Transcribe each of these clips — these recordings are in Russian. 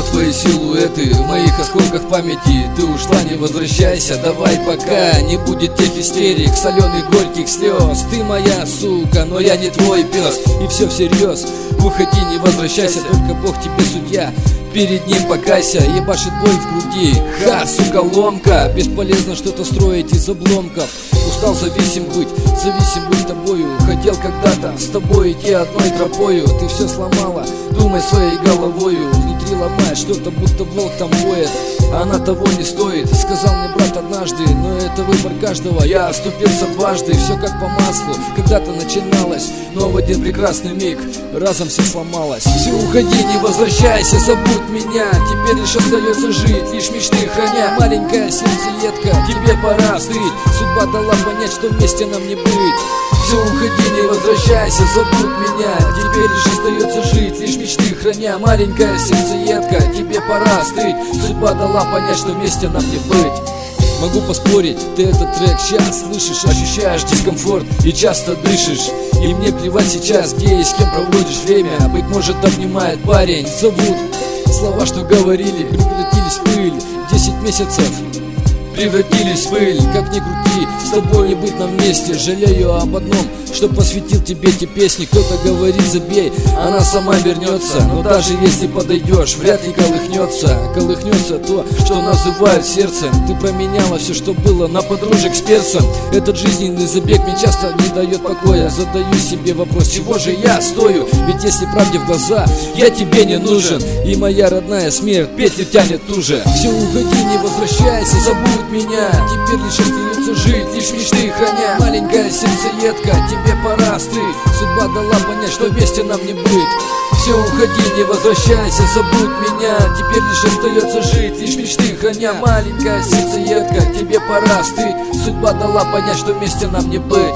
снова твои силуэты в моих осколках памяти. Ты ушла, не возвращайся, давай пока не будет тех истерик, соленых горьких слез. Ты моя сука, но я не твой пес, и все всерьез. Выходи, не возвращайся, только Бог тебе судья. Перед ним покайся, ебашит боль в груди. Ха, сука, ломка. Бесполезно что-то строить из обломков. Устал зависим быть тобою. Хотел когда-то с тобой идти одной тропою. Ты все сломала, думай своей головою. Внутри ломает что-то, будто волк там воет. Она того не стоит, сказал мне брат однажды. Но это выбор каждого, я оступился дважды. Все как по маслу, когда-то начиналось, но в один прекрасный миг разом все сломалось. Все, уходи, не возвращайся, забудь меня. Теперь лишь остается жить, лишь мечты храня. Маленькая сердцеедка, тебе пора остыть. Судьба дала понять, что вместе нам не быть. Все, уходи, не возвращайся, забудь меня. Теперь лишь остается жить, лишь мечты храня. Маленькая сердцеедка, тебе пора остыть. Судьба дала понять, что вместе нам не быть. Могу поспорить, ты этот трек сейчас слышишь, ощущаешь дискомфорт и часто дышишь. И мне плевать сейчас, где и с кем проводишь время. Быть может, обнимает парень, зовут. Слова, что говорили, превратились в пыль. 10 месяцев превратились в пыль. Как ни крути, с тобой не быть нам вместе. Жалею об одном, что посвятил тебе эти песни. Кто-то говорит, забей, она сама вернется. Но даже если подойдешь, вряд ли колыхнется. Колыхнется то, что называют сердцем. Ты променяла все, что было, на подружек с перцем. Этот жизненный забег мне часто не дает покоя. Задаю себе вопрос, чего же я стою? Ведь если правде в глаза, я тебе не нужен. И моя родная смерть петлю тянет туже. Все, уходи, не возвращайся, забудь меня. Теперь лишь остается жить, лишь мечты храня. Маленькая сердцеедка, тебе пора остыть. Судьба дала понять, что вместе нам не быть. Все, уходи, не возвращайся, забудь меня. Теперь лишь остается жить, лишь мечты храня. Маленькая сердцеедка, тебе пора остыть. Судьба дала понять, что вместе нам не быть.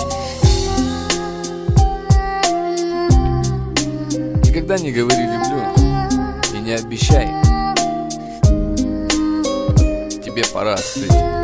Никогда не говори люблю и не обещай. Тебе пора остыть.